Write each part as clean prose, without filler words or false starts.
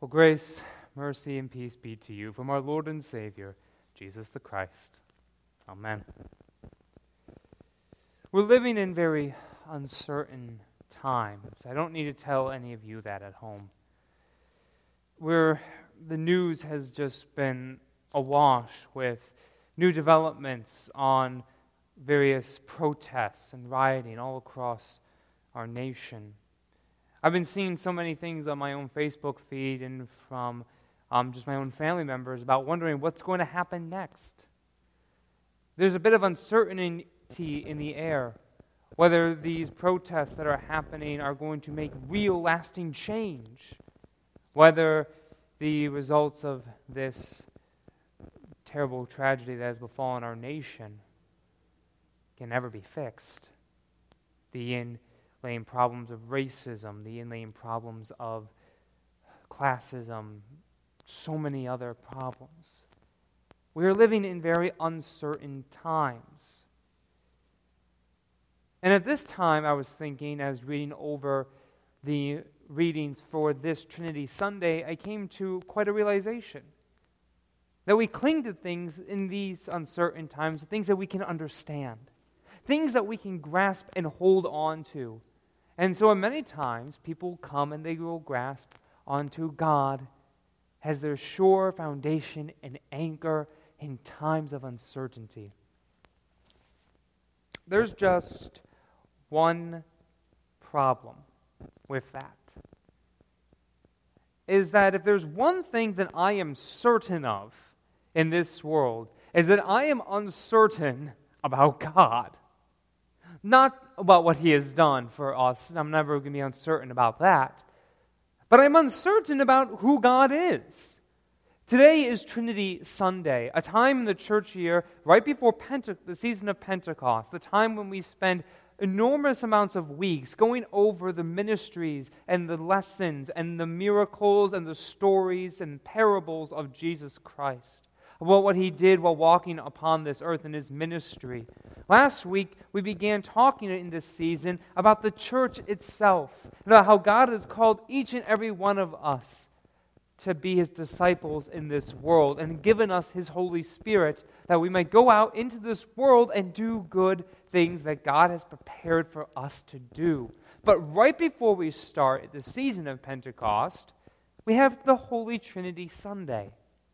Well, grace, mercy, and peace be to you from our Lord and Savior, Jesus the Christ. Amen. We're living in very uncertain times. I don't need to tell any of you that at home. The news has just been awash with new developments on various protests and rioting all across our nation. I've been seeing so many things on my own Facebook feed and from just my own family members about wondering what's going to happen next. There's a bit of uncertainty in the air whether these protests that are happening are going to make real lasting change, whether the results of this terrible tragedy that has befallen our nation can ever be fixed. The inlaying problems of racism, the inlaying problems of classism, so many other problems. We are living in very uncertain times. And at this time, I was thinking, as reading over the readings for this Trinity Sunday, I came to quite a realization that we cling to things in these uncertain times, things that we can understand, things that we can grasp and hold on to. And so many times, people come and they will grasp onto God as their sure foundation and anchor in times of uncertainty. There's just one problem with that, is that if there's one thing that I am certain of in this world, is that I am uncertain about God. Not about what He has done for us. I'm never going to be uncertain about that. But I'm uncertain about who God is. Today is Trinity Sunday, a time in the church year right before the season of Pentecost, the time when we spend enormous amounts of weeks going over the ministries and the lessons and the miracles and the stories and parables of Jesus Christ, about what He did while walking upon this earth in His ministry. Last week, we began talking in this season about the church itself, about how God has called each and every one of us to be His disciples in this world and given us His Holy Spirit that we might go out into this world and do good things that God has prepared for us to do. But right before we start the season of Pentecost, we have the Holy Trinity Sunday.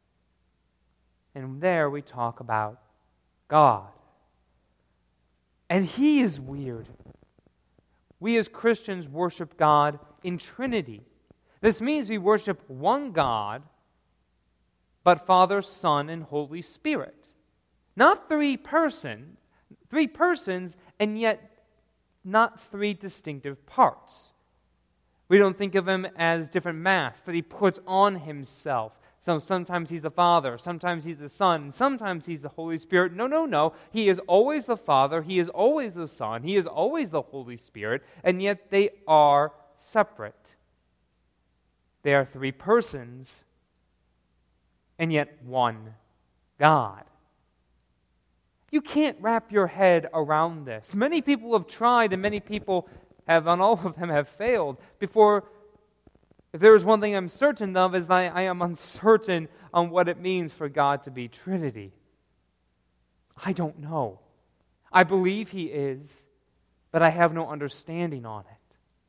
And there we talk about God. And He is weird. We as Christians worship God in Trinity. This means we worship one God, but Father, Son, and Holy Spirit. Not three persons, and yet not three distinctive parts. We don't think of Him as different masks that He puts on Himself. So sometimes He's the Father, sometimes He's the Son, sometimes He's the Holy Spirit. No. He is always the Father, He is always the Son, He is always the Holy Spirit, and yet they are separate. They are three persons, and yet one God. You can't wrap your head around this. Many people have tried, and many people have, and all of them have failed. If there is one thing I'm certain of, is that I am uncertain on what it means for God to be Trinity. I don't know. I believe He is, but I have no understanding on it.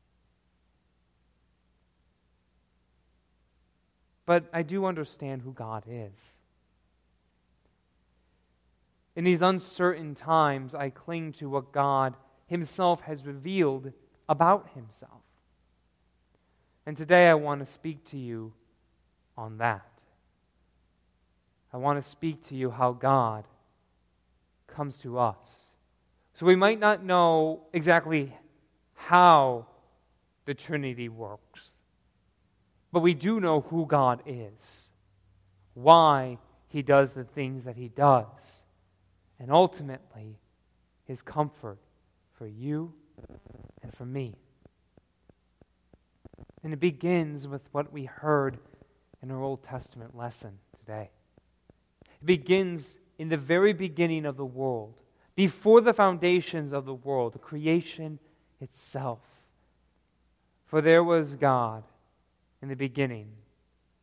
But I do understand who God is. In these uncertain times, I cling to what God Himself has revealed about Himself. And today I want to speak to you on that. I want to speak to you how God comes to us. So we might not know exactly how the Trinity works, but we do know who God is, why He does the things that He does, and ultimately His comfort for you and for me. And it begins with what we heard in our Old Testament lesson today. It begins in the very beginning of the world, before the foundations of the world, the creation itself. For there was God in the beginning,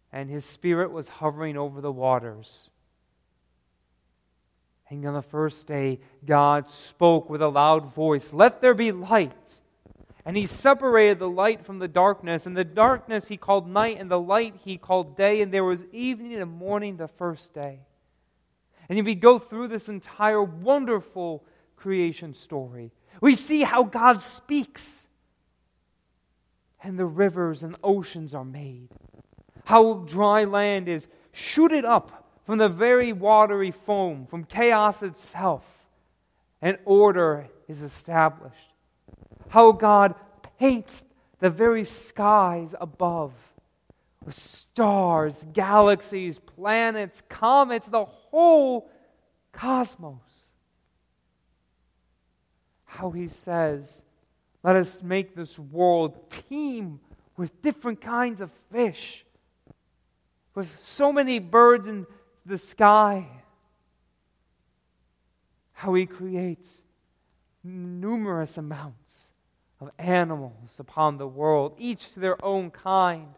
and His Spirit was hovering over the waters. And on the first day, God spoke with a loud voice, "Let there be light." And He separated the light from the darkness, and the darkness He called night, and the light He called day, and there was evening and morning the first day. And we go through this entire wonderful creation story. We see how God speaks, and the rivers and oceans are made. How dry land is shooted up from the very watery foam, from chaos itself, and order is established. How God paints the very skies above with stars, galaxies, planets, comets, the whole cosmos. How He says, "Let us make this world teem with different kinds of fish, with so many birds in the sky." How He creates numerous amounts of animals upon the world, each to their own kind.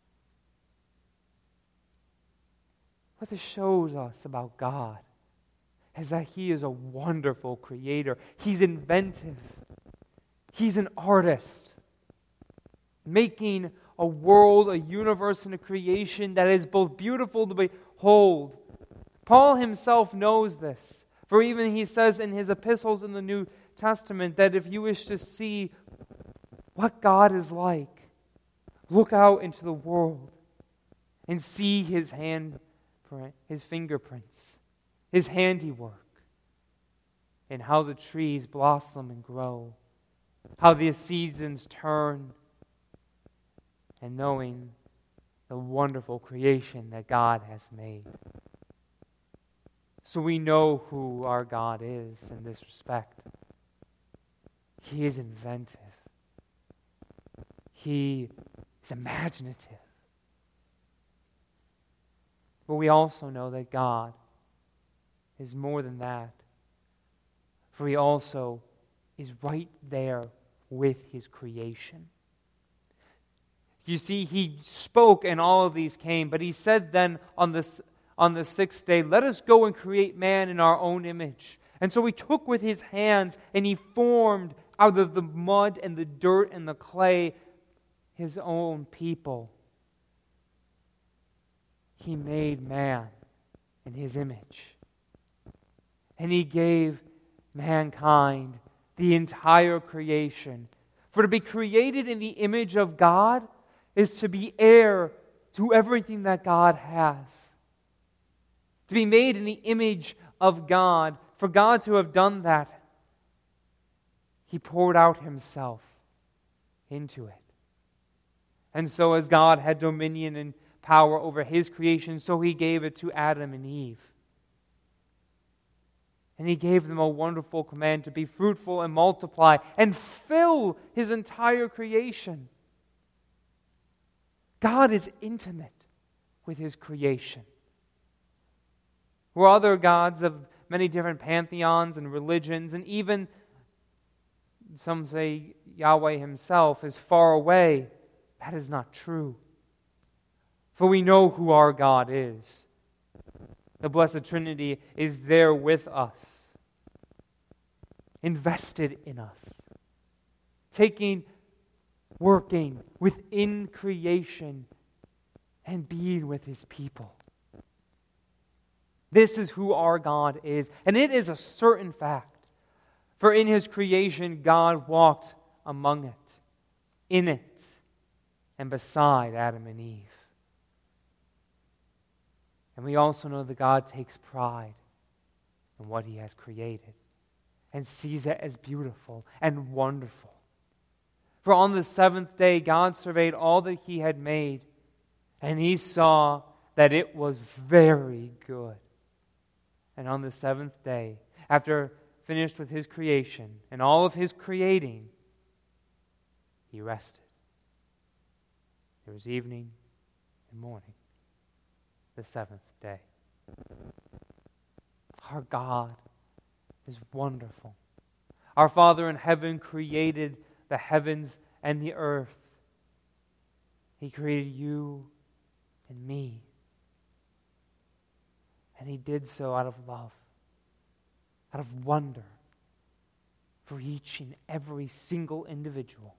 What this shows us about God is that He is a wonderful creator. He's inventive. He's an artist, making a world, a universe, and a creation that is both beautiful to behold. Paul himself knows this, for even he says in his epistles in the New Testament that if you wish to see what God is like, look out into the world and see His His fingerprints, His handiwork, and how the trees blossom and grow, how the seasons turn, and knowing the wonderful creation that God has made. So we know who our God is in this respect. He is inventive. He is imaginative. But we also know that God is more than that, for He also is right there with His creation. You see, He spoke and all of these came, but He said then on the sixth day, "Let us go and create man in our own image." And so He took with His hands and He formed out of the mud and the dirt and the clay His own people. He made man in His image. And He gave mankind the entire creation. For to be created in the image of God is to be heir to everything that God has. To be made in the image of God, for God to have done that, He poured out Himself into it. And so as God had dominion and power over His creation, so He gave it to Adam and Eve. And He gave them a wonderful command to be fruitful and multiply and fill His entire creation. God is intimate with His creation. Where other gods of many different pantheons and religions, and even some say Yahweh Himself is far away, that is not true. For we know who our God is. The Blessed Trinity is there with us, invested in us, working within creation and being with His people. This is who our God is, and it is a certain fact. For in His creation, God walked among it, in it, and beside Adam and Eve. And we also know that God takes pride in what He has created and sees it as beautiful and wonderful. For on the seventh day, God surveyed all that He had made, and He saw that it was very good. And on the seventh day, after finished with His creation and all of His creating, He rested. There was evening and morning, the seventh day. Our God is wonderful. Our Father in heaven created the heavens and the earth. He created you and me. And he did so out of love, out of wonder for each and every single individual.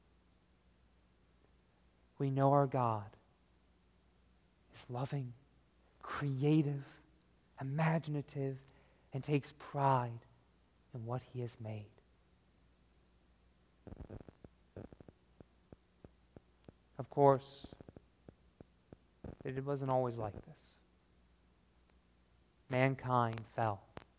We know our God is loving, creative, imaginative, and takes pride in what he has made. Of course, it wasn't always like this. Mankind fell.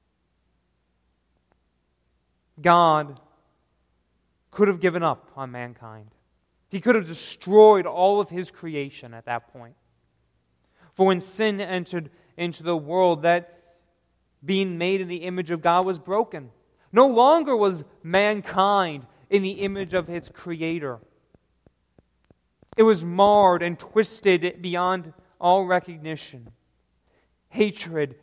God could have given up on mankind. He could have destroyed all of his creation at that point. For when sin entered into the world, that being made in the image of God was broken. No longer was mankind in the image of its Creator. It was marred and twisted beyond all recognition. Hatred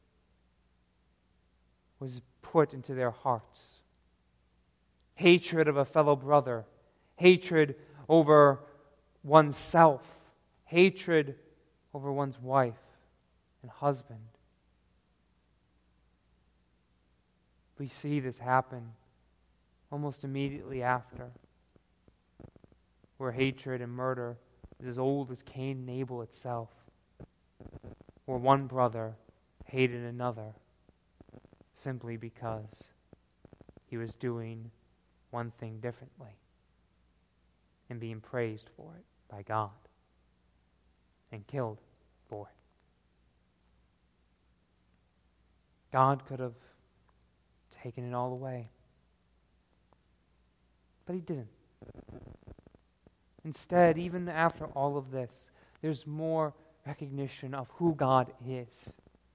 was put into their hearts. Hatred of a fellow brother. Hatred over oneself. Hatred over one's wife and husband. We see this happen almost immediately after, where hatred and murder is as old as Cain and Abel itself, where one brother hated another simply because he was doing one thing differently and being praised for it by God and killed for it. God could have taken it all away, but he didn't. Instead, even after all of this, there's more recognition of who God is.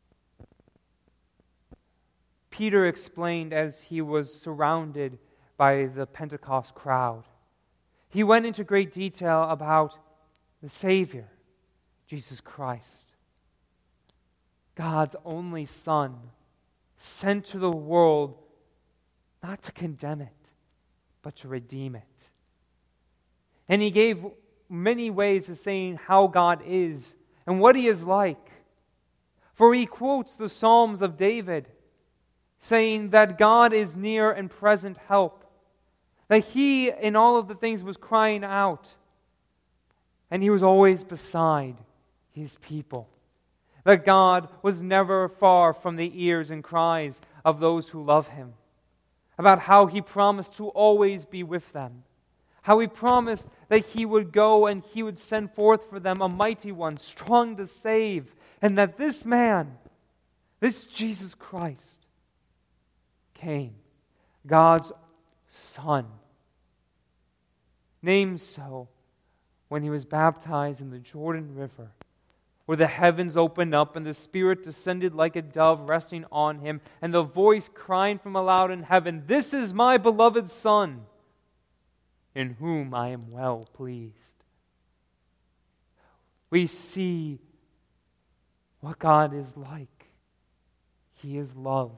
Peter explained as he was surrounded by the Pentecost crowd. He went into great detail about the Savior, Jesus Christ, God's only Son, sent to the world not to condemn it, but to redeem it. And he gave many ways of saying how God is and what he is like. For he quotes the Psalms of David, saying that God is near and present help. That he, in all of the things, was crying out. And he was always beside his people. That God was never far from the ears and cries of those who love him. About how he promised to always be with them. How he promised that he would go and he would send forth for them a mighty one, strong to save. And that this man, this Jesus Christ, came, God's Son, named so when he was baptized in the Jordan River, where the heavens opened up and the Spirit descended like a dove resting on him, and the voice crying from aloud in heaven, "This is my beloved Son, in whom I am well pleased." We see what God is like. He is love.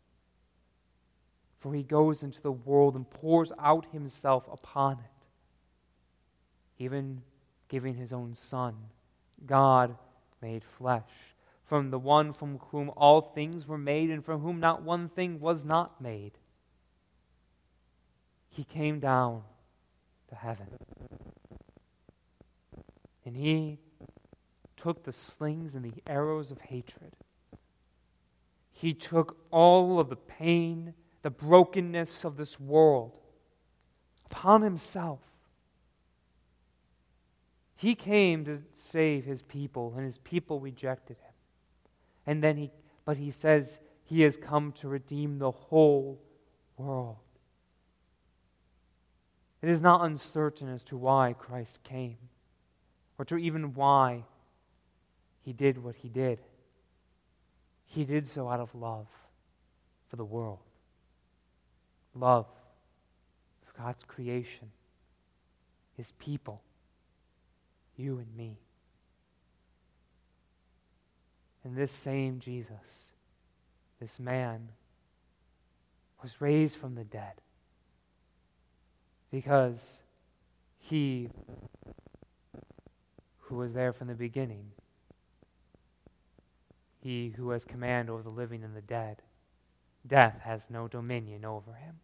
For he goes into the world and pours out himself upon it, even giving his own Son, God made flesh, from the one from whom all things were made and from whom not one thing was not made. He came down to heaven. And he took the slings and the arrows of hatred. He took all of the pain, the brokenness of this world upon himself. He came to save his people, and his people rejected him. And then he says he has come to redeem the whole world. It is not uncertain as to why Christ came, or to even why he did what he did. He did so out of love for the world. Love for God's creation, his people, you and me. And this same Jesus, this man, was raised from the dead because he who was there from the beginning. He who has command over the living and the dead. Death has no dominion over him.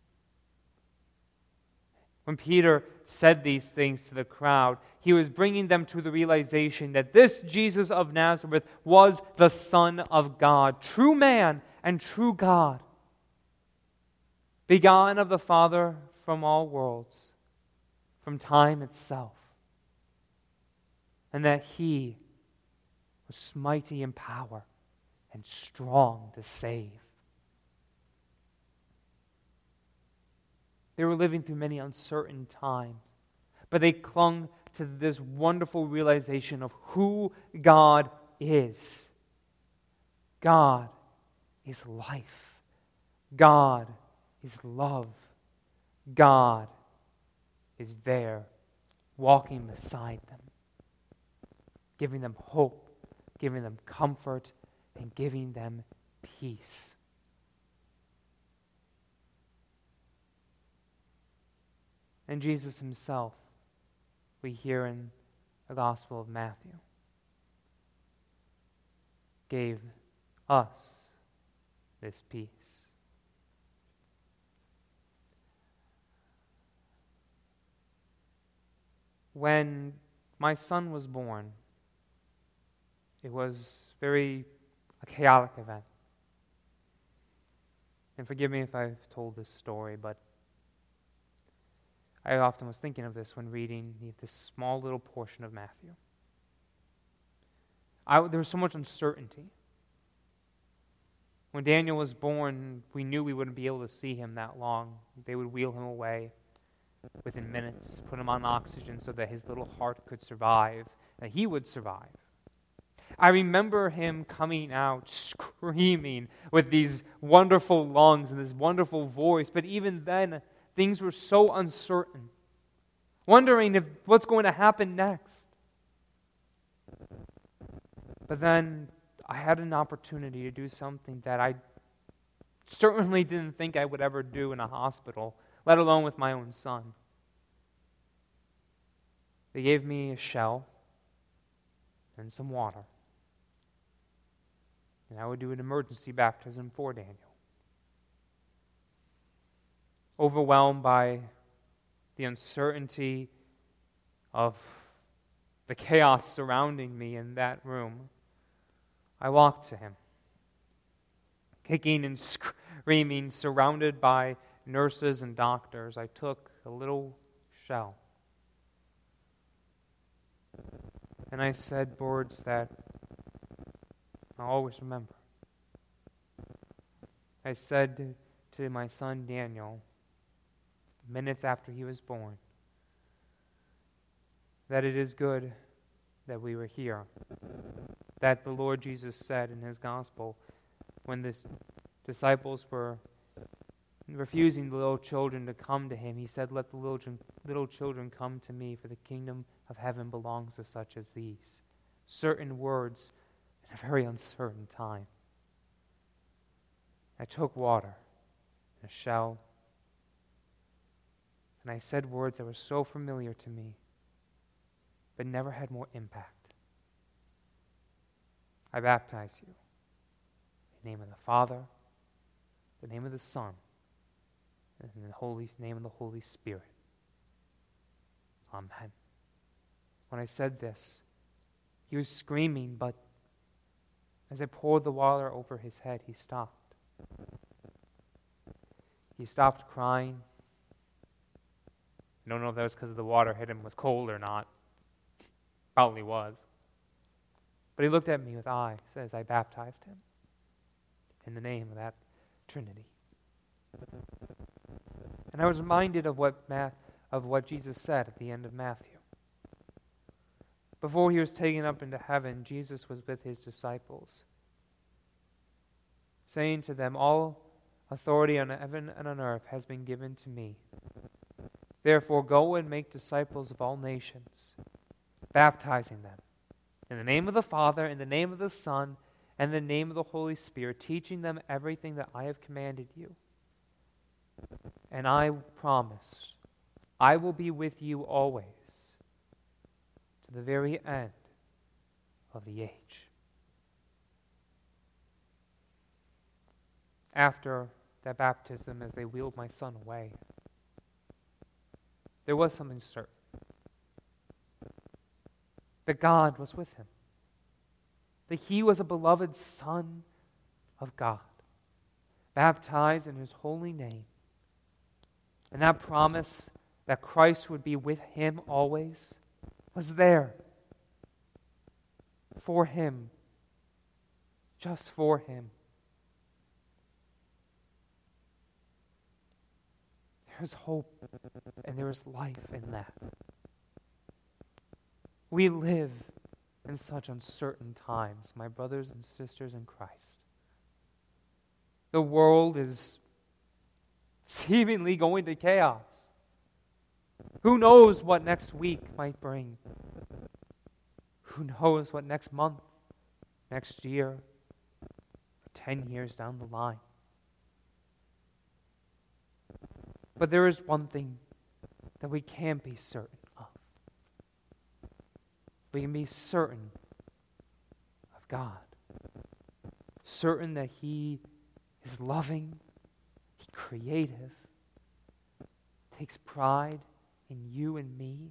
When Peter said these things to the crowd, he was bringing them to the realization that this Jesus of Nazareth was the Son of God, true man and true God, begotten of the Father from all worlds, from time itself, and that he was mighty in power and strong to save. They were living through many uncertain times, but they clung to this wonderful realization of who God is. God is life. God is love. God is there, walking beside them, giving them hope, giving them comfort, and giving them peace. And Jesus himself, we hear in the Gospel of Matthew, gave us this peace. When my son was born, it was a chaotic event. And forgive me if I've told this story, but I often was thinking of this when reading this small little portion of Matthew. There was so much uncertainty. When Daniel was born, we knew we wouldn't be able to see him that long. They would wheel him away within minutes, put him on oxygen so that his little heart could survive, that he would survive. I remember him coming out screaming with these wonderful lungs and this wonderful voice, but even then, things were so uncertain, wondering if what's going to happen next. But then I had an opportunity to do something that I certainly didn't think I would ever do in a hospital, let alone with my own son. They gave me a shell and some water, and I would do an emergency baptism for Daniel. Overwhelmed by the uncertainty of the chaos surrounding me in that room, I walked to him, kicking and screaming, surrounded by nurses and doctors. I took a little shell, and I said words that I'll always remember. I said to my son Daniel, minutes after he was born, that it is good that we were here. That the Lord Jesus said in his gospel, when the disciples were refusing the little children to come to him, he said, "Let the little children come to me, for the kingdom of heaven belongs to such as these." Certain words in a very uncertain time. I took water, a shell, and I said words that were so familiar to me, but never had more impact. I baptize you in the name of the Father, the name of the Son, and in the name of the Holy Spirit. Amen. When I said this, he was screaming, but as I poured the water over his head, he stopped. He stopped crying. I don't know if that was because the water hit him was cold or not. Probably was. But he looked at me with eyes as I baptized him in the name of that Trinity. And I was reminded of what Jesus said at the end of Matthew. Before he was taken up into heaven, Jesus was with his disciples, saying to them, "All authority on heaven and on earth has been given to me. Therefore, go and make disciples of all nations, baptizing them in the name of the Father, in the name of the Son, and in the name of the Holy Spirit, teaching them everything that I have commanded you. And I promise, I will be with you always, to the very end of the age. After that baptism, as they wheeled my son away, there was something certain. That God was with him. That he was a beloved Son of God, baptized in his holy name. And that promise that Christ would be with him always was there. For him. Just for him. There's hope and there is life in that. We live in such uncertain times, my brothers and sisters in Christ. The world is seemingly going to chaos. Who knows what next week might bring? Who knows what next month, next year, or 10 years down the line? But there is one thing that we can be certain of. We can be certain of God. Certain that He is loving, He's creative, takes pride in you and me.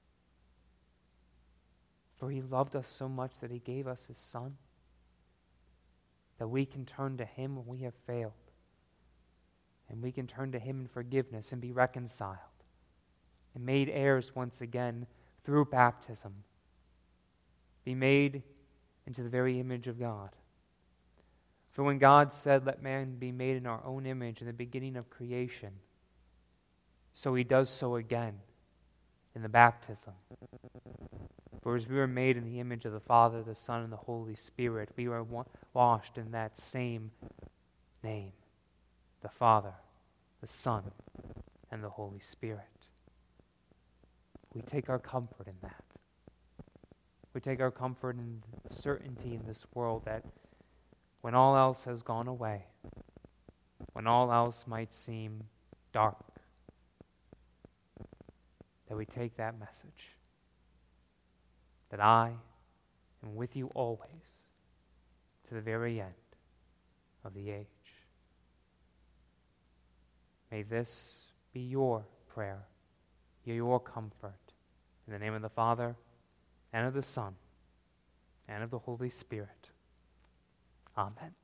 For He loved us so much that He gave us His Son, that we can turn to Him when we have failed. And we can turn to Him in forgiveness and be reconciled and made heirs once again through baptism. Be made into the very image of God. For when God said, "Let man be made in our own image," in the beginning of creation, so He does so again in the baptism. For as we were made in the image of the Father, the Son, and the Holy Spirit, we were washed in that same name. The Father, the Son, and the Holy Spirit. We take our comfort in that. We take our comfort in the certainty in this world that when all else has gone away, when all else might seem dark, that we take that message, that I am with you always to the very end of the age. May this be your prayer, your comfort. In the name of the Father, and of the Son, and of the Holy Spirit. Amen.